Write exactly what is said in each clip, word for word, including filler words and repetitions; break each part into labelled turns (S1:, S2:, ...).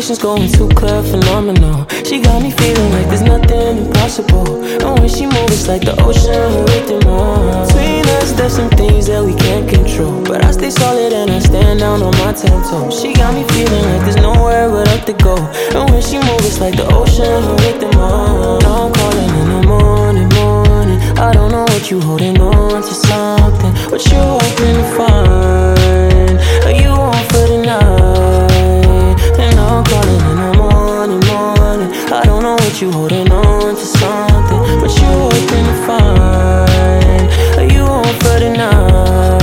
S1: emotions going too clear, phenomenal. She got me feeling like there's nothing impossible. And when she moves, it's like the ocean with them on. Between us, there's some things that we can't control, but I stay solid and I stand down on my ten toes. She got me feeling like there's nowhere but up to go. And when she moves, it's like the ocean with them on. Now I'm calling in the morning, morning. I don't know what you holding on to, something. What you hoping to find? Are you on for the night? And now I'm calling in the morning, morning. I don't know what you holding on to, something. What you hoping to find? Are you on for the night?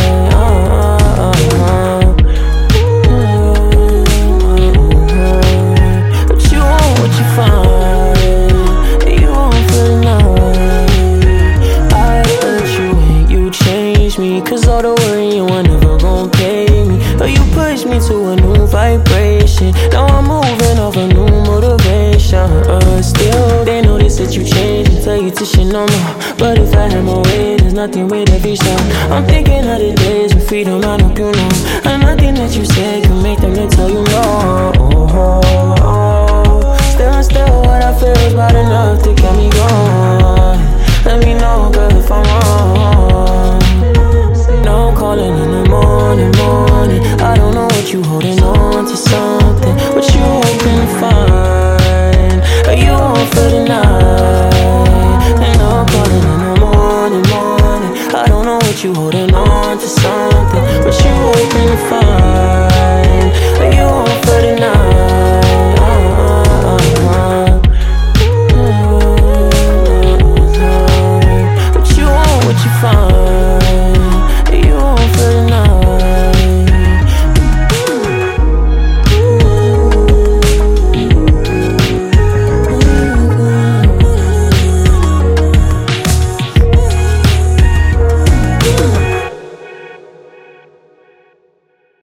S1: What you want, what you find? Are you on for the night? I hurt you and you changed me, cause all the worry you were never gon' pay me. But you pushed me to a new vibration. Now I'm moving off a new motivation. uh, Still, they notice that you changed and tell you to shit no more. But if I had my way, there's nothing with every song. I'm thinking of the days with freedom, I hope you know. And nothing that you say can make them to tell you no. oh, oh, oh. Still and still, what I feel is bad enough to get me going. Let me know, girl, if I'm wrong. Now I'm calling in the morning, morning. I don't know what you holding on to, something. What you hoping to find? Are you on for the night? And now I'm calling in the morning, morning. I don't know what you holding